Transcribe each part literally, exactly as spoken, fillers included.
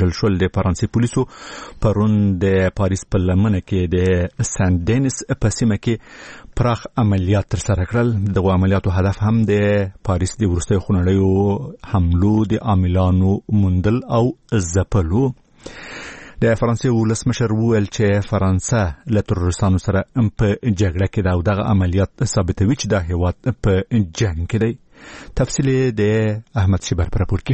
وژل شول. د فرانسې پولیسو پرون د پاریس په لمنه کې د سان دینس په سیمه کې پراخ عملیات ترسره کړل. دغه عملیاتو هدف هم د پاریس د وروستیو خونړیو حملو د عاملانو موندل او ځپلو. د فرانسې ولسمشر وویل چې فرانسه له تروریستانو سره په جګړه کې ده او دغه عملیات ثابتوي چې دا هیواد په جنګ کې دی. تفصیل د احمد شیبر پر راپور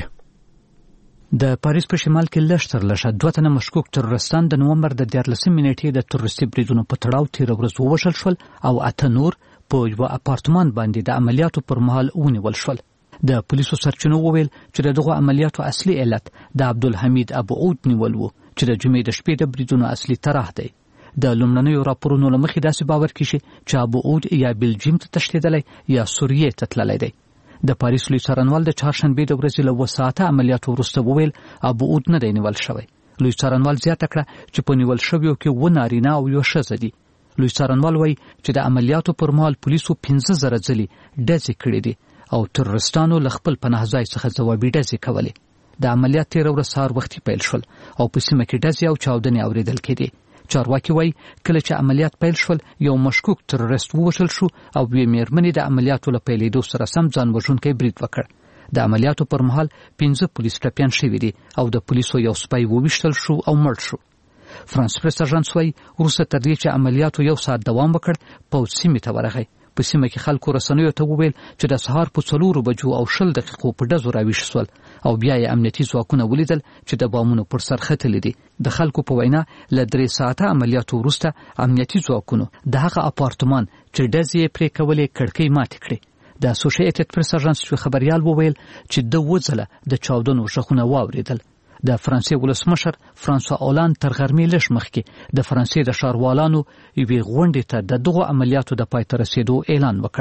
کې. د پاریس په شمال کې لږ تر لږه دوه تنه مشکوک تروریستان د نومبر د دیارلسمې نیټې د تروریستي بریدونو په تړاو تېره ورځ ووژل شول او اته نور په یوه اپارتمان باندې د عملیاتو پر مهال ونیول شول. د پولیسو سرچینو وویل چې دغه عملیاتو اصلي علت د عبدالحمید ابو عود نیول و چې د جمعې د شپې د بریدونو اصلي طرح دی. د لومړنیو راپورونو له مخې داسې باور کیږي چې ابو عود یا بلجیم ته تښتېدلی یا سوریې ته تللی دی. د پاریس لوی څارنوال د چهارشنبې د ورځې له اوه ساعته عملیاتو وروسته وویل ابو عود نه دی نیول شوی. لوی څارنوال زیاته کړه چې په نیول شویو کې اووه نارینه او یوه ښځه دي. لوی څارنوال وایي چې د عملیاتو پر مهال پولیسو پنځه زره ځلې ډزې کړې دي او تروریستانو له خپل پناه ځای څخه ځوابي ډزې کولې. د عملیات تېره ورځ سهار وختي پیل شول او په سیمه کې ډزې او چاودنې اورېدل کېدې. چارواکي وایي کله چې عملیات پیل شول یو مشکوک تروریست ووژل شو او یوې مېرمنې د عملیاتو له پیلېدو سره سم ځان وژونکی برید وکړ. د عملیاتو پر مهال پنځه پولیس ټپیان شوي دي او د پولیسو یو سپی وویشتل شو او مړ شو. فرانس پریس اژانس وایي وروسته تر دې چې عملیاتو یو ساعت دوام وکړ پوځ سیمې ته ورغی. په سیمه کې خلکو رسنیو ته وویل چې د سهار په څلورو بجو او شل دقیقو په ډزو راویښ شول او بیا یې امنیتي ځواکونه ولیدل چې د بامونو پر سر ختلي دي. د خلکو په وینا له درې ساعته عملیاتو وروسته امنیتي ځواکونو د هغه اپارتمان چې ډزې یې پرې کولې کړکۍ ماتې کړې. د اسوسییټډ پریس اژانس خبریال وویل چې د اووه ځله د چاودنو غږونه واورېدل. د فرانسې ولسمشر فرانسوا اولاند تر غرمې لږ مخکې د فرانسې د ښاروالانو یوې غونډې ته د دغو عملیاتو د پای ته رسېدو اعلان وکړ.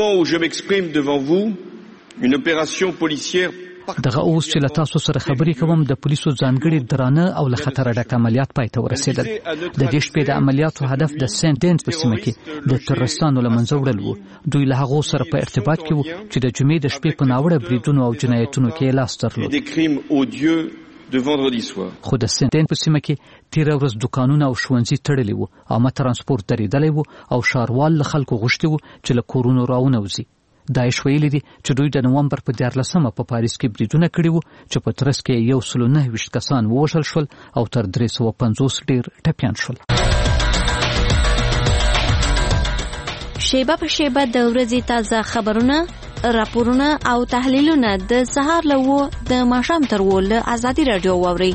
دغه اوس چې له تاسو سره خبرې کوم د پولیسو ځانګړي درانه او له خطره ډک عملیات پای ته ورسېدل. د دې شپې د عملیاتو هدف د سنت دینس په سیمه کې د تروریستانو له منځه وړل و. دوی له هغو سره په ارتباط کې وو چې د جمعې د شپې په ناوړه بریدونو او جنایتونو کې لاس درلود. خو د سنتین په سیمه کې تیره ورځ دوکانونه او ښوونځي تړلي وو، عامه ترانسپورت درېدلی وو او ښاروال له خلکو غوښتي وو چې له کورونو راونوځي. داعش ویلي دي چې دوی د نومبر په دیارلسمه په پاریس کې بریدونه کړي وو چې په ترڅ کې یو سل نهه ویشت کسان ووژل شول او تر درې سوه پنځوس ډېر ټپیان شول. شیبه په شیبه د ورځې تازه خبرونه، راپورونه او تحلیلونه د سهار له اووه د ماښام تر اووه له ازادي راډیو واورئ.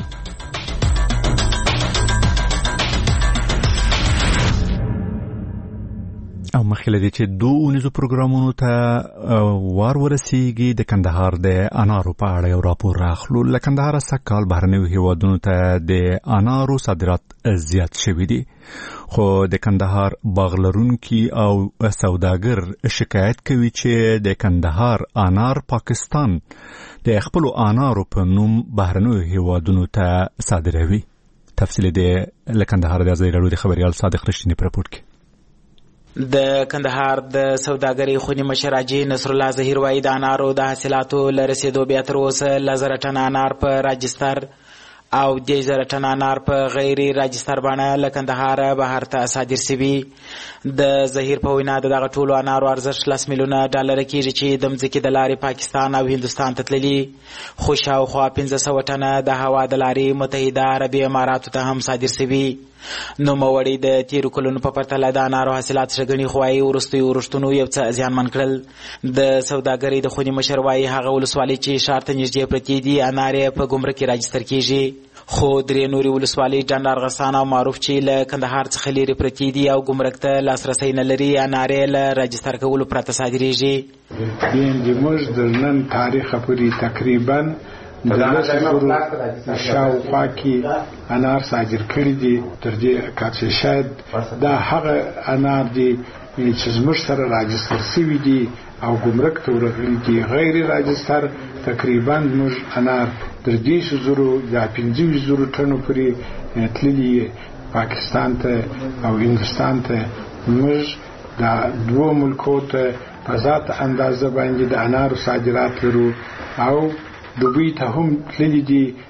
او مخکې له دې چې دوه اونیزو پروګرامونو ته وار ورسیږي، د کندهار د انارو په اړه یو راپور راخلو. له کندهاره سږ کال بهرنیو هیوادونو ته د انارو صادرات زیات شوي دي، خو د کندهار باغ لرونکي او سوداګر شکایت کوي چې د کندهار انار پاکستان د خپلو انارو په نوم بهرنیو هیوادونو ته صادروي. تفصیل د له کندهار د ازادي راډیو د خبریال صادق رښتینی په راپور کې. د کندهار د سوداګرۍ خونی مشر حاجي نصر الله ظهیر وایي د انارو د حاصلاتو له رسېدو بیا تر اوسه له زره ټنه انار په راجستر او د زره ټنه انار په غیر راجستر باندې له کندهار بهر ته صادر شوي. د ظهیر په وینا دغه ټولو انارو ارزښت لس میلیونه ډالر کېږي چې د مځکې د لارې پاکستان او هندوستان ته تللي، خو شاوخوا پنځه سوه ټنه د هوا د لارې متحده عربي اماراتو ته هم صادر شوي. نوموړي د تیرو کلونو په پرتله د انارو حاصلات ښه ګڼي، خو وايي وروستیو ورښتونو یو څه زیانمن کړل. د سوداګرۍ د خونې مشر وايي هغه ولسوالۍ چې ښار ته نږدې پرتې دي انار یې په ګمرک کې راجستر کېږي، خو درې نورې ولسوالۍ ډنډ ارغستان او معروف چې له کندهار څخه لرې پرتې دي او ګمرک ته لاسرسی نه لري انار یې له راجستر کولو پرته صادریږي. د موږ د نن تاریخه پورې تقریبا د لسو زرو شاوخوا کې انار صادر کړي دي، تر دې کاڅه شاید دا هغه انار دي چې زموږ سره راجستر شوي دي او ګمرک ته ورغلي دي. غیر راجستر تقریبا موږ انار تر دېرشو زرو یا پنځه ویشت زرو ټنو پورې تللي پاکستان ته او هندوستان ته. موږ دا دوه ملکو ته په ذات اندازه باندې د انارو صادرات لرو او دوبۍ ته هم تللي دي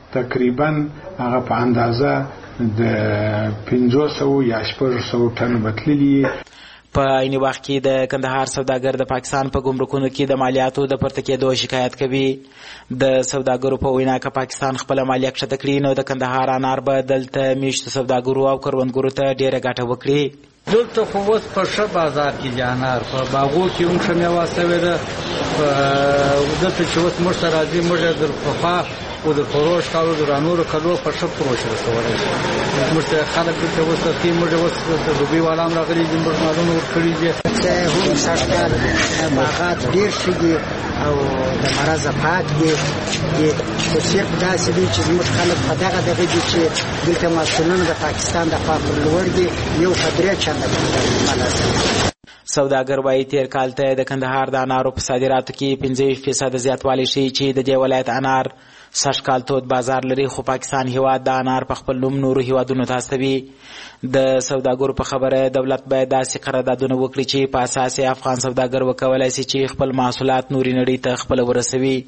تقریبا هغه په اندازه د پنځه سوه یا شپږ سوه ټن بتللي. په عین وخت کې د کندهار سوداګر د پاکستان په ګمرکونو کې د مالیاتو د پورته کېدو شکایت کوي. د سوداګرو په وینا که پاکستان خپله مالیه کښته کړي نو د کندهار انار به دلته میشتو سوداګرو او کروندګرو ته ډېره ګټه وکړي. دلته خو اوس په ښه بازار کې د انار په باغو کې هم ښه میوه سوې ده. دلته چې اوس موږ ته راځي موږ یې در پخوا و د فروش کالو د رانورو کالو په ښه فروش رسولی شي. موږ ته خلک دلته اوس تقي موږ اوس د دوبۍ والا هم راغلي دي، موږ مالونه ورکړي دي. هم سږ کال باغات ډېر ښه دي او د مرضه پاک دي. خو صرف داسې دی چې زموږ خلک په دغه دغه دي چې دلته محصولونه د پاکستان د خوا پر لوړ دي، یو په درې چنده ملاسي. سوداګر وايي تیر کال ته د کندهار د انارو په صادراتو کې پنځه ویشت فیصده زیاتوالی شي چې د دې ولایت انار سږ کال تود بازار لري. خو پاکستان هیواد د انار په خپل نوم نورو هیوادونو ته استوي. د سوداګرو په خبره دولت باید داسې قراردادونه وکړي چې په اساس افغان سوداګر وکولای شي چې خپل محصولات نوري نړۍ ته خپل ورسوي.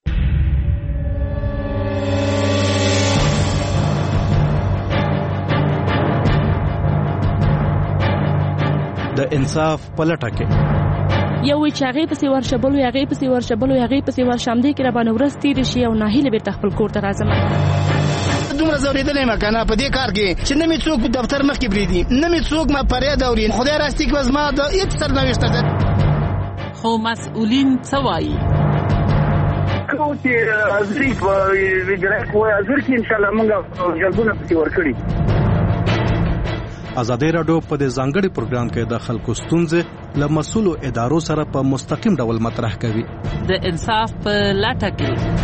د انصاف پلټه کې یو وی چې هغه پسې ورشبل وي هغه پسې ورشبل وي هغه پسې ورشم دی کې را باندې ورس تیر شي او ناهیله بیرته خپل کور ته راځم. دومره زوریدلې ما کنه په دې کار کې چې نه می څوک دفتر مخ کې بریدي، نه می څوک ما پرې دوري. خدای راستي کې ما د هیڅ سرنوشت ده. خو مسؤلین څه وایي؟ کوم چې ازري وګړي کوی ازر کې ان شاء الله موږ جلبونه پکې ورکړي. ازادي راډیو په دې ځانګړي پروګرام کې د خلکو ستونزې له مسؤلو ادارو سره په مستقیم ډول مطرح کوي. د انصاف په لټه کې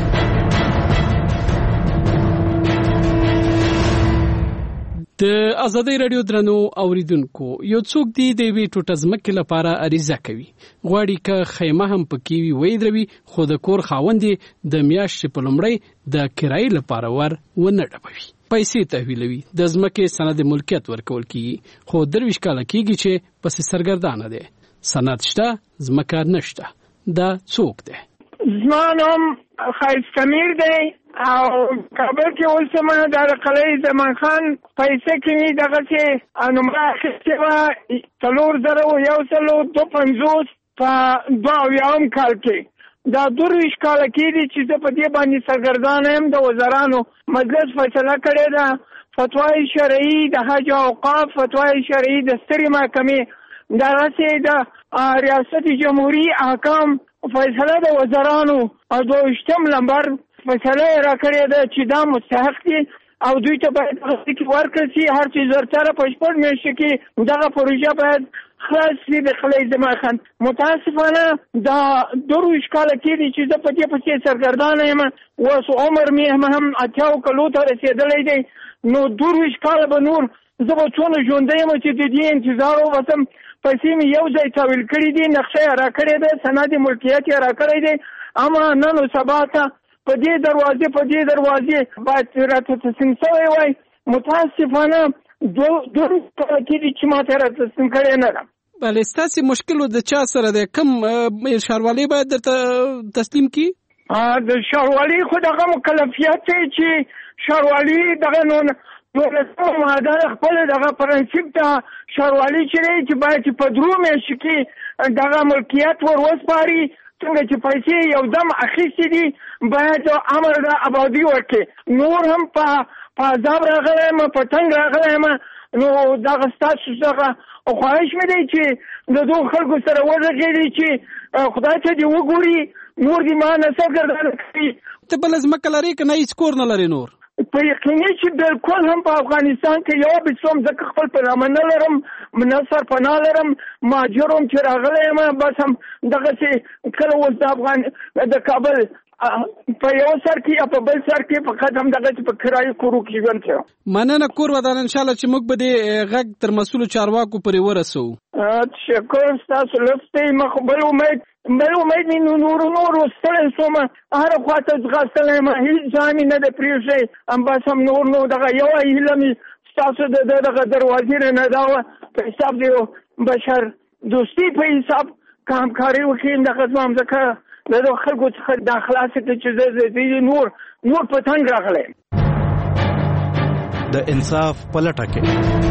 د ازادي راډیو درنو اوریدونکو یو څوک دی د وی ټوټه ځمکې لپاره عریضه کوي، غواړي که خیمه هم پکې وي وې دروي، خو د کور خاوندې د میاشتې په لومړی د کرایې لپاره ور ونه ډبوي، پیسې تحویلوي، د ځمکې سند ملکیت ورکول کیږي. خو درویش کاله کیږي چې پسې سرګردانه دی، سند شته ځمکه نشته. دا څوک دی؟ زما نوم ښایسته میر دی او کابل کې اوسم. د قلعه زمان خان پیسې کې دغسې نمره اخیستې وه څلور زره یو سلو دوه پنځوس په دوه اویاوم کال کې. دا درویشت کاله کېږي چې زه په دې باندې سرګردانه یم. د وزرانو مجلس فیصله کړې ده، فتوای شرعي د حج او اوقاف، فتوای شرعي د سترې محکمې، دغسې د ریاست جمهوریت احکام فیصله د وزرانو او دویشتم لمبر فیصله را کړې ده چې دا مستحق دي او دوی ته باید هغه کې ورکړل شي. هر څه زرتره په شپږ میاشتو کې دغه پروژه باید خلاص شي د قلعه زمان خان. متاسفانه دا درویشت کاله کېږي چې زه په دې پسې سرګردانه یم. اوس عمر مې هم اتیاو کلو ته رسېدلی دی، نو درویشت کاله به نور زه به څونه ژوندی یم چې د دې انتظار وباسم. پیسې مې یو ځای تحویل کړي دي، نقشه یې را کړې ده، سند ملکیت یې را کړی دی، اما نن و سبا ته په دې دروازې په دې دروازې باید راته تسلیم شوی وای. متاسفانه درویشت کاله کېږي چې ما ته را تسلیم کړې نه ده. بله، ستاسې مشکل د چا سره دی؟ کوم ښاروالي باید درته تسلیم کړي؟ د ښاروالي خو دغه مکلفیت دی چې ښاروالي دغه نو دولسمه ماده خپل دغه پرنسیپ ته ښاروالي چې دی چې باید چې په درو میاشتو کې دغه ملکیت ور وسپاري. څنګه چې پیسې یو دم اخیستې دي باید امر د ابادي ورکړي. نور هم په عذاب راغلی یم، په تنګ راغلی یم. نو دغه ستاسو څخه خواهش مې دی چې د دغو خلکو سره وغږېږي چې خدای ته دې وګوري، نور دې ما نه سرګردانه کوي. ته بله ځمکه لرې که نه هېڅ کور نه لرې نور؟ په یقیني چې بالکل هم په افغانستان کې یو بسوم ځکه خپل پیغامه نه لرم، نه سرپناه لرم، مهاجر هم چې راغلی یم. بس هم دغسې کله اوس د افغان د کابل په یو سر کې یا په بل سر کې فقط هم دغسې په کرایي کورو کې ژوند کوم. مننه کور ودان انشاءالله چې موږ به دې غږ تر مسؤلو چارواکو پورې ورسوو. تشکر ستاسو لطف دی. ما خو بل امید بل امید مې نورو نورو ستړی شوم، هره خوا ته ځغاستلی یم، هېڅ ځای مې نه دی پرېښی. بس هم نور نو دغه یوه هیله مې ستاسو د دغه دروازې نه دا وه په حساب د بشر دوستي په حساب که همکاري وکړي دغه زما ځکه د دغو خلکو څخه دا خلاصې کړي چې زه نور نور په تنګ راغلی. د انصاف پلټه کې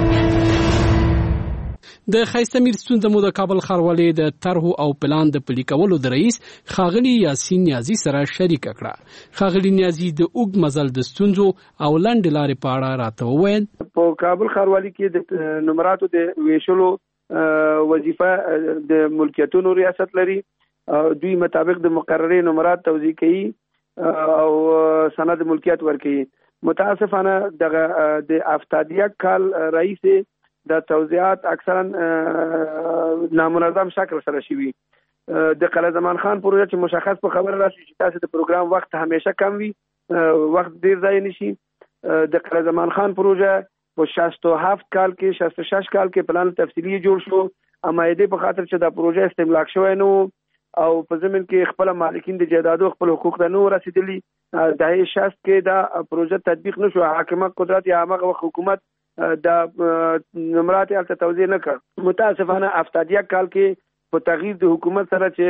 د ښایسته میر ستونزه مو د کابل ښاروالۍ د طرحو او پلان د پلي کولو د رئیس ښاغلي یاسین نیازي سره شریکه کړه. ښاغلي نیازي د اوږد مزل د ستونزو او لنډې لارې په اړه راته وویل. په کابل ښاروالۍ کې د نمراتو د ویشلو وظیفه د ملکیتونو ریاست لري. دوی مطابق د مقررې نمرات توزیع کوي او سند ملکیت ورکوي. متاسفانه دغه د افتادیه کال رئیس د توزیعات اکثرا نامنظم شکل سره شوي. د قلعه زمان خان پروژه چې مشخص په خبره راشي چې تاسو د پروګرام وخت همیشه کم وي، وخت ډیر ځای نشي. د قلعه زمان خان پروژه په شصت و هفت کال کې شصت و شش کال کې پلان تفصیلی جوړ شو، امایدې په خاطر چې دا پروژه استملاک شوی نو او په ضمن کې خپل مالکین د جایدادو خپل حقوق ته نو رسیدلی. د شصت کې دا پروژه تطبیق نشو، حاکمه قدرت یا هغه حکومت د نمرات الته توزیع نه کړ. متاسفانه افتادیه کال کې په تغییر د حکومت سره چې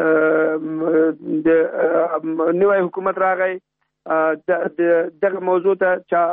د نوې حکومت راغی دغه موضوع ته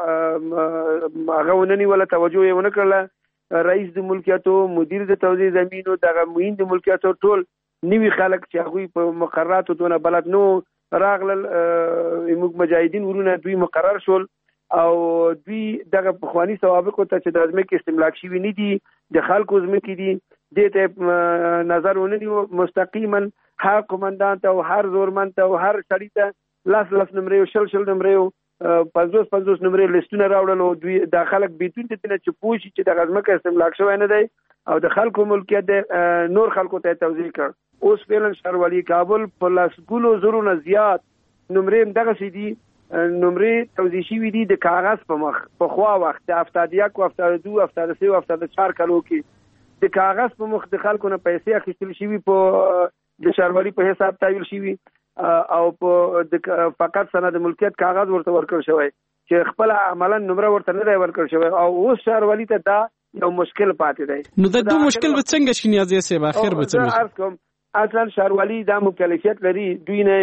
هغه ونني ولا توجه یې ونه کړله. رئیس د ملکیتو، مدیر د توزیع زمینو، دغه موین د ملکیتو ټول نوی خلک چې هغوی په مقرراتو دونه بلد نو راغلل. موږ مجاهدین ورونه دوی مقرر شول او دوی دغه پخوانی سوابقو ته چې د ځمکې استملاک شوي نه دي، د خلکو ځمکې دي، دې ته نظر ونه نیو. مستقیما هر قومندان ته او هر زورمند ته او هر سړي ته لس لس نمرې او شل شل نمرې او پنځوس پنځوس نمرې لیستونه راوړل او دوی د خلک بیتون ته نه چې پوه شي چې د ځمکې استملاک شوی نه دی او د خلکو ملکیت نور خلکو ته توزیع کړ. اوس فعلا ښاروالي کابل په لسګونو زرو نه زیات نمرې دغسې دي، نمرې توزیع شوي دي د کاغذ په مخ. په خوا وخت د افتاد یک او افتاد دو افتاد سه او افتاد چهار کالو کې د کاغذ په مخ د خلکو نه پیسې اخیستل شوي، په د ښاروالي په حساب تحویل شوي او په فقط سند ملکیت کاغذ ورته ورکړل شوی چې خپل عملا نمره ورته نه دی ورکړل شوی او اوس ښاروالي ته دا یو مشکل پاتې دی. نو د دو مشکل به څنګه شي نیازي صاحب؟ اخر به څنګه اصلا ښاروالي دا مکلفیت لري، دوی نه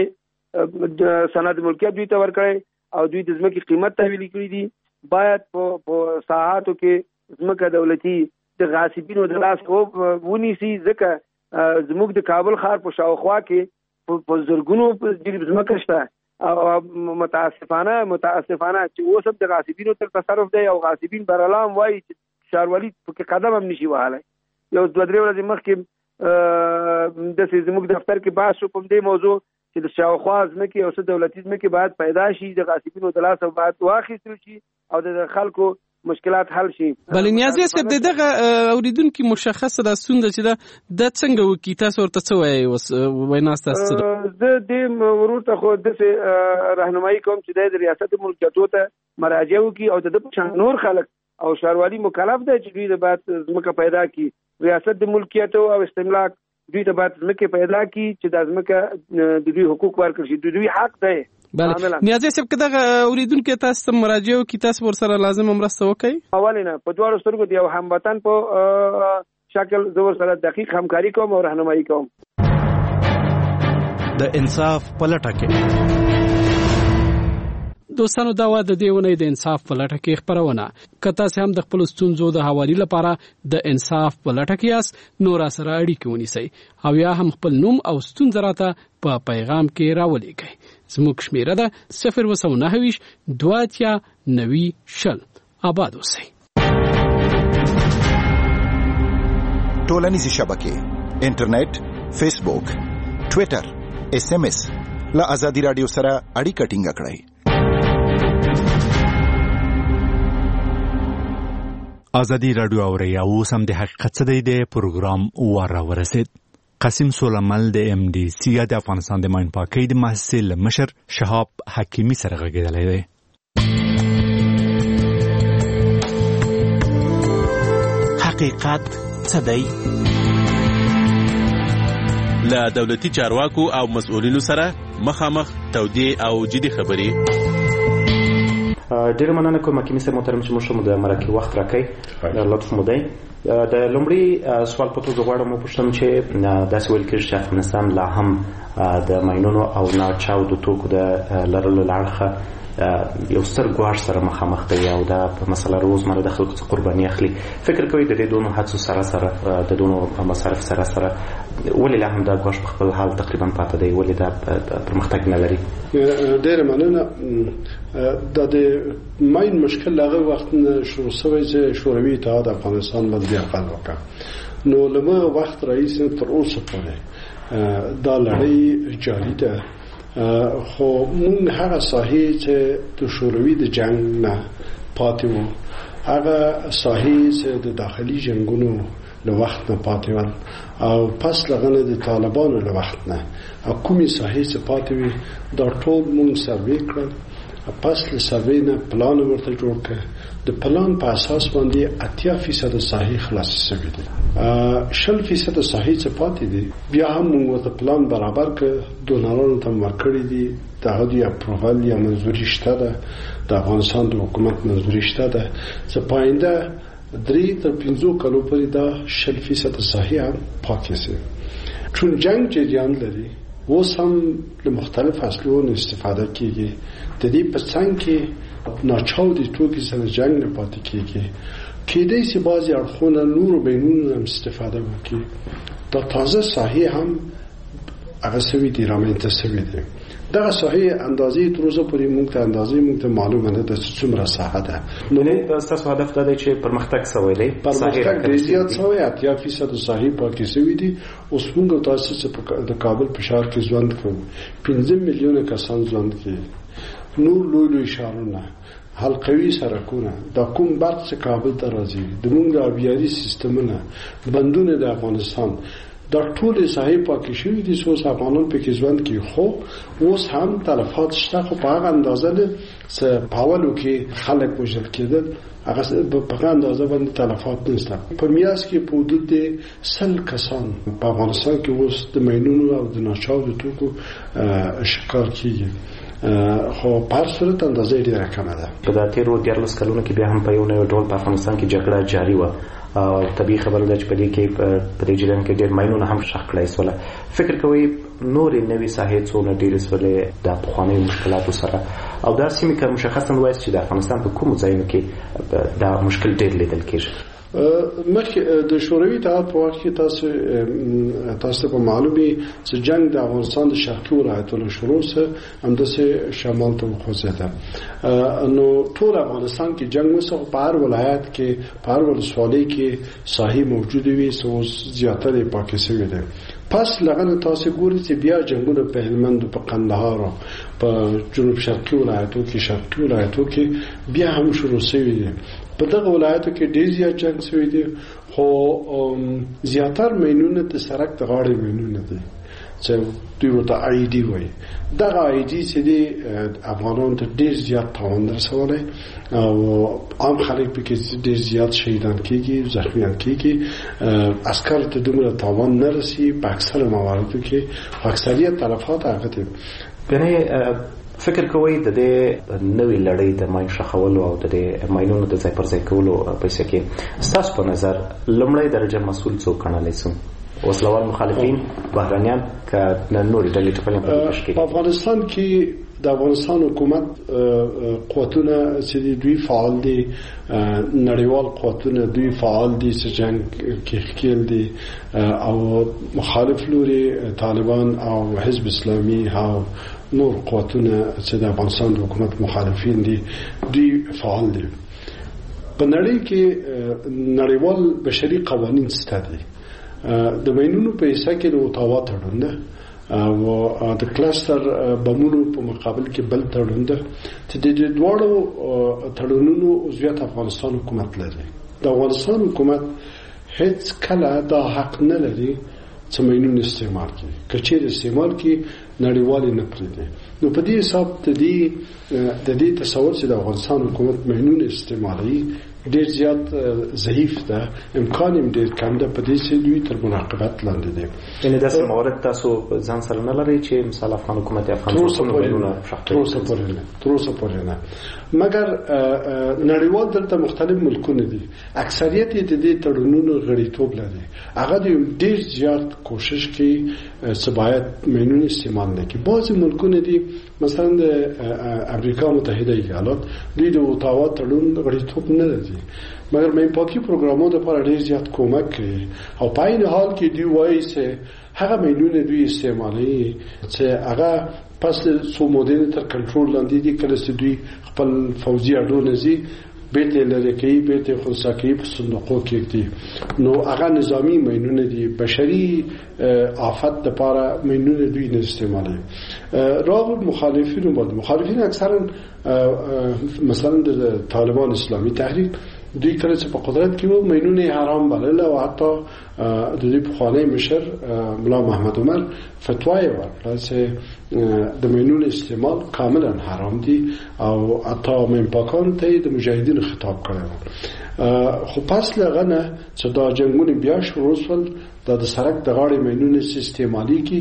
سند ملکیت دوی ته ورکړي او دوی د ځمکې قیمت تحویل کړي دي. باید په ساحاتو کې ځمکه دولتي د غاصبینو د لاس ونیسي، ځکه زموږ د کابل ښار په شاوخوا کې په زرګونو ځمکه شته او متاسفانه متاسفانه چې اوس هم د غاصبینو تر تصرف دی او غاصبین برالام وایي چې ښاروالي پکې قدم هم نشي وهلی. یو دوه درې ورځې مخکې داسې زموږ دفتر کې بحث شو په دې موضوع چې د شاوخوا ځمکې او څه دولتي ځمکې باید پیدا شي، د غاصبینو د لاسه باید واخیستل شي او د خلکو مشکلات حل شي. بلې نیازي صاحب دغه اوریدونکي مشخصه دا ستونزه چې ده د څنګه وکړي؟ تاسو ورته څه وایئ وینا ستاسو څه ده؟ زه دې ورور ته خو داسې رهنمایي کوم چې دی د ریاست ملکیتو ته مراجعه وکړي او د ده په شان نور خلک او ښاروالي مکلف دی چې دوی د باید ځمکه پیدا کړي. ریاست د ملکیتو او استملاک دوی ته باید ځمکې پیدا کړي چې دا ځمکه د دوی حقوق ورکړي شي، د دوی حق دی. بله نیازي صاحب که دغه اوریدونکي تاسو ته مراجعه وکړي تاسو ورسره لازمه مرسته وکړئ؟ اولې نه په دواړو سترګو د یو هموطن په شکل زه ورسره دقیق همکاري کوم او رهنمایي کوم. د انصاف پلټه کې دوستانو دا و د دې ونې د انصاف په لټه کې خبرونه. که تاسو هم د خپل ستونزو د حوالې لپاره د انصاف په لټه کې یاست نو را سره اړیکه ونیسئ او یا هم خپل نوم او ستونزه راته په پیغام کې راولېږئ. زموږ شمیره ده صفر اووه نهه ویشت دوه اتیا نوي شل. آباد اوسئ. ټولنیزې شبکې انټرنیټ، فیسبوک، ټویټر، ایس ایم ایس له ازادي راډیو سره اړیکه ټینګه کړئ. ازادي راډیو اوري او سم د حقیقت څخه د پروګرام واره ورسید. قاسم سولمل د ام ډي سي د افغانستان د ماین پاکۍ د محصل مشر شهاب حکیمی سره غږیدلی دی. حقیقت څه دی؟ له دولتي چارواکو او مسؤلینو سره مخامخ تودې او جدي خبرې. ډېر مننه کوم حکیمي صاحب محترم چې موږ د مرکې وخت راکړئ، لطف مو دی. د لومړي سوال په توګه غواړم وپوښتم چې داسې ویل کېږي چې افغانستان لا هم د ماینونو او ناچاودو توکو د لرلو له اړخه یو ستر ګواښ سره مخامخ دی او دا په مسله روزمره د خلکو څخه قرباني اخلي. فکر کوئ د دې دونو هڅو سره سره د دونو مصارف سره سره ولې لا هم دا ګواښ په خپل حال تقریبا پاتې دی؟ ولې دا پرمختګ نه لري؟ ډېره مننه. دا د ماین مشکل هغه وخت نه شروع شوی چې شوروي اتحاد افغانستان باندې اقل وکړ، نو له هغه وخت راهیسې تر اوسه پورې دا لړۍ جاري ده. خو مونږ هغه ساحې چې د شوروي د جنگ نه پاتې وو، هغه ساحې چې د داخلي جنگونو له وخت نه پاتې ول او پس لغنه د طالبانو له وخت نه کومې ساحې چې پاتې وي دا ټول مونږ سروې کړل. پس له سروې نه پلان ورته جوړ کړ. د پلان په اساس باندې اتیا فیصد ساحې خلاص شوې دي. شل فیصد ساحې چې پاتې دي بیا هم موږ ورته پلان برابر کړ، ډونرانو ته ورکړي دي، د هغوی اپروval یا منظوري شته ده، د افغانستان د حکومت منظوري شته ده چې په آینده درې تر پنځو کالو پورې دا شل فیصد ساحې هم پاکې شي. چون جنگ جریان لري اوس هم له مختلف اصلونو استفاده کیږي. د دې په څنګ کې ناچاودي توکي سره جنگ نه پاتې کیږي، کېدای شي بعضې اړخونه نورو بینونو هم استفاده وکړي. دا تازه ساحې هم هغه سوي دي، رامنځته سوي دي. دغه ساحې اندازې تر اوسه پورې موږ ته اندازې موږ ته معلومه نه ده چې څومره ساحه ده. نو ستاسو هدف دا دی چې پرمختګ شوی دی؟ پرمختګ ډېر زیات شوی، اتیا فیصد ساحې پاکې شوي دي. اوس موږ تاسو چې د کابل په ښار کې ژوند کوو، پنځه میلیونه کسان ژوند کوي. نور لوی لوی ښارونه، حلقوي سړکونه، دا کوم برق چې کابل ته راځي، د موږ د آبیاري سیستمونه، بندونه د افغانستان، دا ټول ساحې پاکې شوي دي. څو افغانان پکې ژوند کوي، خو اوس هم تلفات شته، خو په هغه اندازه ده چې په اولو کې خلک وژل کېدل، هغه په هغه اندازه باندې تلفات نشته. په میاشت کې په حدود د سل کسان په افغانستان کې اوس د ماینونو او د ناچاودو توکو شکار کېږي، خو په هر صورت اندازه ډېره کمه ده. په تېرو دیارلس کلونو کې بیا هم په یو نه یو ډول په افغانستان کې جګړه جاري وه او طبیعي خبره ده چې په دې کې په دې جریان کې ډېر ماینونه هم ښخ کړای سوله. فکر کوئ نورې نوې ساحې څونه ډېرې سولې د پخوانیو مشکلاتو سره او دا سیمې که مشخصا ووایاست چې د افغانستان په کومو ځایونو کې دا مشکل ډېر لیدل کېږي؟ مخکې د شوروي اتحاد په وخت کې تاسو تاسو ته معلومي چې جنگ د افغانستان د شرقي ولایتونو شروع سه همداسې شمال ته وخوځېده. نو ټول افغانستان کې جنگ وسه، په هر ولایت کې په هر ولسوالۍ کې ساحې موجودې وي، څو زیاتره پاکې شوې ده. پس لغنه تاسو ګورئ چې بیا جنگونه په هلمند، په قندهار، په جنوب شرقي ولایتو کې شرقي ولایتو کې بیا هم شروع شوي دي. په دغه ولایتو کې ډېر زیات جنگ شوی دی، خو زیاتر ماینونه د سړک د غاړې ماینونه دي چې دوی ورته آی ډي وایي. دغه آی ډي چې دی افغانانو ته ډېر زیات تاوان رسولی او عام خلک پکې ډېر زیات شهیدان کېږي، زخمیان کېږي. عسکرو ته دومره تاوان نه رسي په اکثره مواردو کې، خو اکثریت تلفات هغه دي. یعنې فکر کوئ د دې نوې لړۍ د ماین ښخولو او د دې ماینونو د ځای پر ځای کولو پیسې کې ستاسو په نظر لومړی درجه مسؤل څوک ګڼلی شو؟ وسلوال مخالفین، بهرانیان که نورې ډلې ټپلې په تشکیل؟ په افغانستان کې د افغانستان حکومت قوتونه چې دوی فعال دي، نړیوال قوتونه دوی فعال دي چې جنگ کې ښکیل دي، او مخالف لوري طالبان او حزب اسلامي او نور قوتونه چې د افغانستان د حکومت مخالفین دي دوی فعال دي. په نړۍ کې نړیوال بشري قوانین شته دي. د ماینونو په حصہ کې د اوتاوا تړون ده او د کلستر بمونو په مقابل کې بل تړون ده چې د دې دواړو تړونونو عضویت افغانستان حکومت لري. د افغانستان حکومت هیڅ کله دا حق نه لري چې ماینونه استعمال کړي. که چیرې استعمال کړي نړیوالې نه پرېږدي. نو په دې حساب د دې د دې تصور چې د افغانستان حکومت مینون استعمالي ډېر زیات ضعیف ده، امکان یې ډېر کم ده په دې چې دوی تر مراقبت لاندې دي. یعنې داسې موارد تاسو ځان سره نه لرئ چې مثال افغان حکومت یا افغان ځواکونه تر اوسه پورې نه تر اوسه پورې نه مګر نړیوال دلته مختلف ملکونه دي، اکثریت یې د دې تړونونو غړیتوب لري. هغه د ډېر زیات کوشش کوي چې باید مینون استعمال نه کړي. بعضې ملکونه دي مثلا د امریکا متحده ایالات دوی د اوتاوا تړون غړیتوب نه لري، مګر مین پاکي پروګرامونو لپاره ډېر زیات کومک کوي او په عین حال کې دوی وایي چې هغه مینونه دوی استعمالوي چې هغه پس څو مودې تر کنټرول لاندې دي. کله چې دوی خپل فوجي اډونه زی بیرته لري کوي، بیرته خلاصه کوي، په صندوقو کې دي. نو هغه نظامی مینونه دي، بشري آفت لپاره مینونه دوی نه استعمالوي. راغل مخالفینو باندې مخالفین اکثرا مثلا د طالبان اسلامي تحریک دوی کله چې په قدرت کې وو مینونه حرام بلل او حتی د دې پخوانی مشر ملا محمد عمر فتوای ورکړه چې د مینونو استعمال کاملا حرام دي او حتی من پاکان ته د مجاهدینو خطاب کړی. خو پس لغنه چې دا جنگونه بیا شروع شول دا د سړک د غاړې مینونو استعمالي کې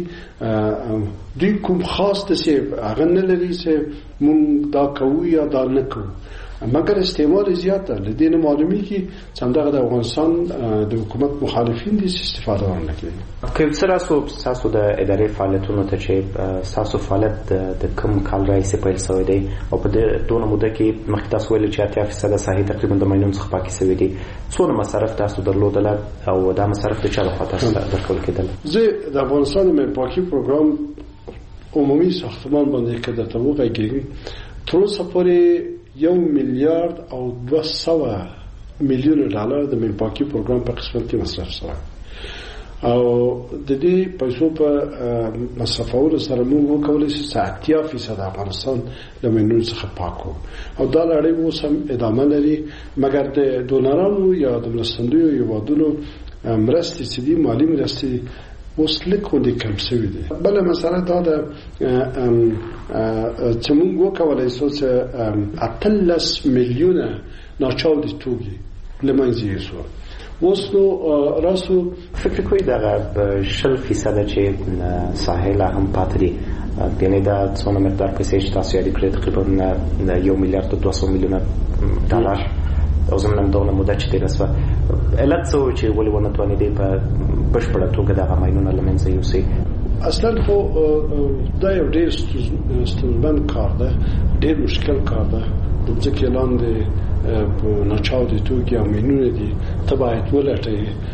دوی کوم خاص څه هغه نه لري چې مونږ دا کوو یا دا نه کوو، مګر استعمال زیات ده. لدې نه معلومي کې چې همدغه د افغانستان د حکومت مخالفین دي استفاده ورنه کوي. که سره تاسو د ادارې فعالیتونو ته چې تاسو فعالیت د کوم کال راځي پیل شوی دی او په دې ټول موده کې مخکې تاسو ویل چې اتیا فیصد ساحې تقریبا د مینون څخه پاکي شوی دي، څونه مصرف تاسو درلودل او دا مصرف د چا لخوا تاسو درکول کېدل؟ زه د افغانستان د مین پاکي پروګرام عمومي ساختمان باندې کې د توګه کېږي تر اوسه پورې یو میلیارد او دوه سوه میلیون ډالر د مین پاکي پروګرام په قسمت کې مصرف شوی او د دې پیسو په مصرفولو سره موږ وکولای شو چې اتیا فیصد افغانستان د مینونو څخه پاکو او دا لړۍ اوس هم ادامه لري، مګر د ډونرانو یا د مرستندویو هیوادونو مرستې چې دي مالي مرستې اوس لږ غوندې کم شوي دي. بله مسله دا ده چې موږ وکولای شو چې اتلس میلیونه ناچاودې توکي له منځه یوسو. اوس نو راسو فکر کوئ دغه شل فیصده چې ساحل هم پاتې دي، یعنې دا څونه مقدار پیسې چې تاسو یادې کړې تقریبا یو میلیارد دوه سوه میلیونه ډالر او زموږ دغه موده چې تېره شوه، علت څه و چې ولې ونه توانېدې په بشپړه توګه دغه ماینونه له منځه یوسئ؟ اصلا خو دا یو ډېر ستونزمن کار ده، ډېر مشکل کار ده. د ځمکې لاندې ناچاودې توکي او ماینونه دي، ته باید ولټئ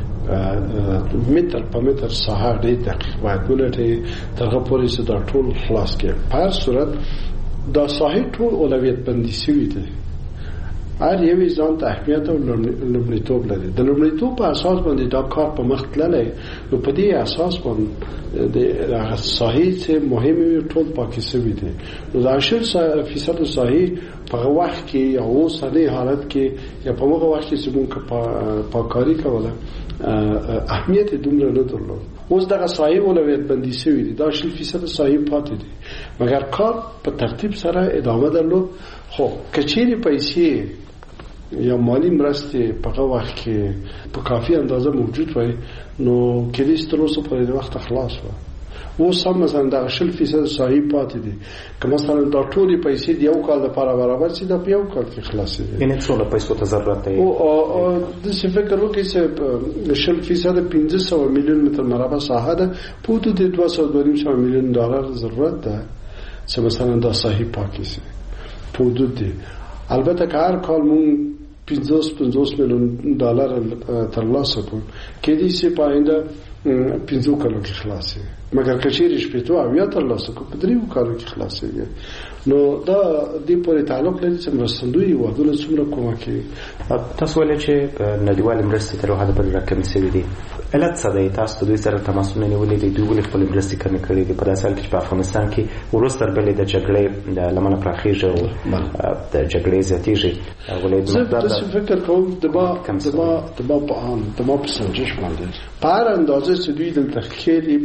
متر په متر ساحه ډېر دقیق باید ولټئ تر هغه پورې چې دا ټول خلاص کړې. په هر صورت دا ساحې ټول اولویت بندي شوي دي، هر یوې ځان ته اهمیت او لومړیتوب لري. د لومړیتوب په اساس باندې دا کار په مخ تللی، نو په دې اساس باندې د هغه ساحې چې مهمې ټول پاکې شوي دي. نو د شل فیصد ساحې په هغه وخت کې یا اوسنی حالت کې یا په هغه وخت کې چې موږ پاککاري کوله اهمیت یې دومره نه درلود. اوس دغه ساحې اولویت بندي شوي دي، دا شل فیصد ساحې پاتې دي، مګر کار په ترتیب سره ادامه درلود. خو که چیرې پیسې یا مالی مرستې په هغه وخت کې په کافي اندازه موجود وای نو کېدای شي تر اوسه پورې د وخته خلاص وای. اوس هم مثلا دغه شل فیصد ساحې پاتې دي، که مثلا دا ټولې پیسې د یو کال لپاره برابر شي دا په یو کال کې خلاصې دي. یعنې څومره پیسو ته ضرورت دی؟ داسې فکر وکړئ چې شل فیصده پنځه سوه میلیون متر مربع ساحه ده، په حدود دوه سوه دوه نیم سوه میلیون ډالر ضرورت ده چې مثلا دا ساحې پاکې شي په حدود دي. البته که هر کال مونږ پنځوس پنځوس میلیون ډالر ترلاسه کړو کېدای شي په آینده پنځو کالو کې خلاص شي، مګر که چیرې شپېتو اویا ترلاسه کړو په دریو کالو کې خلاصېږي. نو دا دې پورې تعلق لري چې مرستندوی هیوادونه څومره کومک کوي. تاسو ویلې چې نړیوالې مرستې تر حده پورې راکمې شوې دي، علت څه دی؟ تاسو د دوی سره تماسونه نیولې دي، دوی ولې خپلې مرستې کمې کړې دي په داسې حال کې چې په افغانستان کې وروسته تر بلې د جګړې د لمنه پراخېږي او د جګړې زیاتېږي؟ زه داسې فکر کوم د ما د ما د ما په ان د ما په سنجش باندې په هر اندازه چې دوی دلته ښکېلي په مغه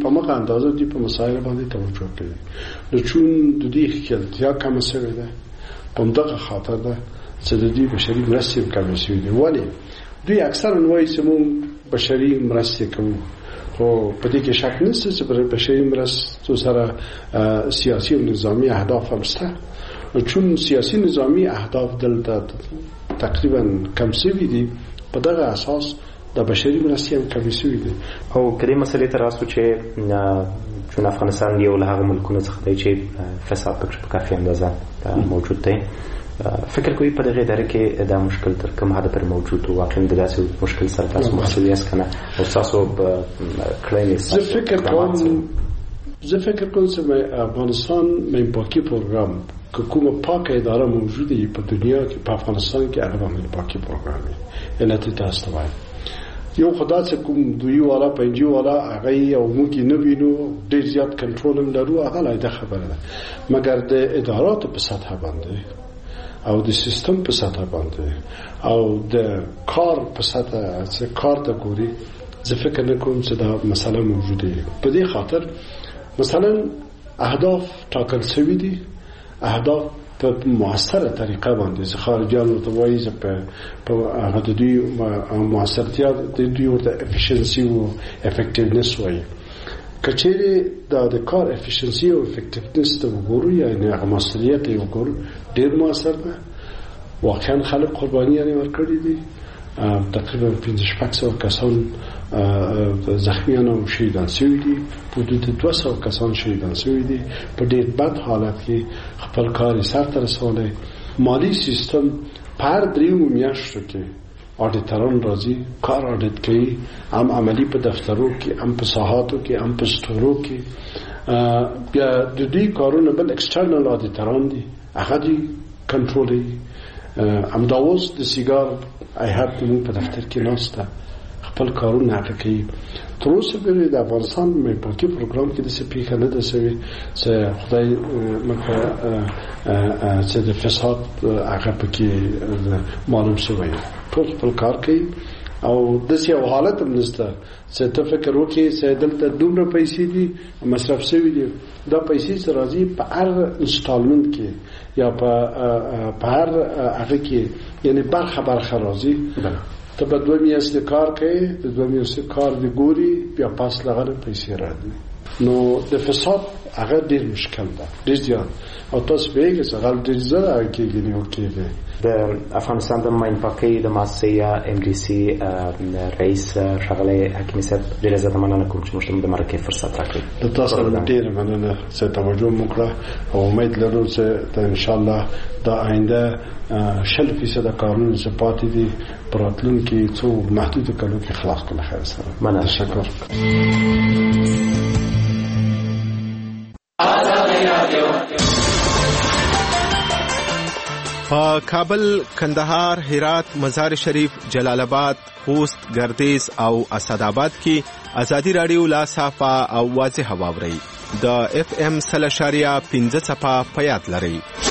تازه دی په مسایل باندې توجه کوي. نو چون د دې خلتیا کم شوی ده په دغه خاطر ده چې د دې بشري مرستې کم شوی دي. ولی دوی اکثرا وایي چې موږ بشري مرستې کوو، خو په دې کې شک نشته چې بشري مرستو سره سیاسي او نظامی اهداف هم شته. چون سیاسي نظامی اهداف دلته تقریبا کم شوي دي، په دغه اساس د بشري مرستې هم کمې شوي دي. او کدې مسلې ته راسو چې چون افغانستان یو له هغه ملکونو څخه دی چې فساد پکې په کافي اندازه موجود دی، فکر کوي په دغه اداره کې دا مشکل تر کوم حد پورې موجود او واقعا د داسې مشکل سره تاسو مخ یاست کنه او تاسو کړئ؟ زه فکر کوم زه فکر کوم چې افغانستان مې پاکي پروګرام که کومه پاکه اداره موجوده په دنیا کې په افغانستان کې هغه باندې پاکي پروګرام دی. علت تاسو وایي یو خدا چې کوم دوی والا پنځي والا هغه او موږ نه وینو، ډیر زیات کنټرول هم لرو، هغه لایده خبره ده. مګر د ادارات په سطح باندې او د سیستم په سطح باندې او د کار په سطح چې کار ته ګوري، زه فکر نه کوم چې دا مسله موجوده ده. په دې خاطر مثلا اهداف ټاکل شوي دي، اهداف په موثره طریقه باندې خارجيانو ته وایي چې په هغه د دوی موثرتیا د دوی ورته افیشنسي او افیکټیونس وایي. کچېره دا د کار افیشنسي او افیکټیونس ته وګورو یا نه هغه مسؤلیت یې وګورو، ډېر موثر ده. واقعا خلک قرباني یې ورکړي دي، تقریبا پنځه شپږ سوه کسان زخمیان او شهیدان شوي دي، په حدود دوه سوه کسان شهیدان شوي دي. په ډېر بد حالت کې خپل کار یې سرته رسولی. مالي سیستم په هر دریو میاشتو کې آډیټران راځي، کار آډیټ کوي، هم عملی په دفترو کې، هم په ساحاتو کې، هم په ستورو کې. بیا د دوی کارونه بل ایکسټرنل آډیټران دي، هغه دوی کنټرولوي. همدا اوس د سیګار هیئت موږ په دفتر کې ناسته خپل کارونه هغه کوي. تر اوسه پورې د افغانستان مې پاکي پروګرام کې داسې پیښه نه ده شوې چې خدای مکه چې د فساد هغه پکې معلوم شوی. ټول خپل کار کوي او داسې یو حالت هم نشته چې ته فکر وکړې چې دلته دومره پیسې دي مصرف شوي دي. دا پیسې چې راځي په هر انسټالمنټ کې یا په هر هغه کې، یعنی برخه برخه راځي. ته به دوه میاشتې کار کوي، د دوه میاشتې کار د ګوري، بیا پاس لغه پیسې راځي. نو د فساد هغه ډېر مشکل ده، ډېر زیات. او تاسو بیګه چې هغه ډېر زړه کېږي نیو کېږي. د افغانستان د ماین پاکۍ د مؤسسې ام ډي سي رئیس ښاغلی حکیمي صاحب، ډېره زیاته مننه کوم چې موږ ته د مرکې فرصت راکړی. د تاسو ډېره مننه چې توجه مو کړه او امید لرو چې انشاءالله دا آینده شل فیصده کارونه چې پاتې دي په راتلونکي څو محدودو کلو کې خلاص کړو. خیر سره مننه. تشکر. په کابل، کندهار، هرات، مزار شریف، جلال آباد، خوست، ګردیز او اسداباد کې ازادي رادیو لا صافه او واضح واوري. د اف ام سل اشاریه پنځه صفه په یاد لري.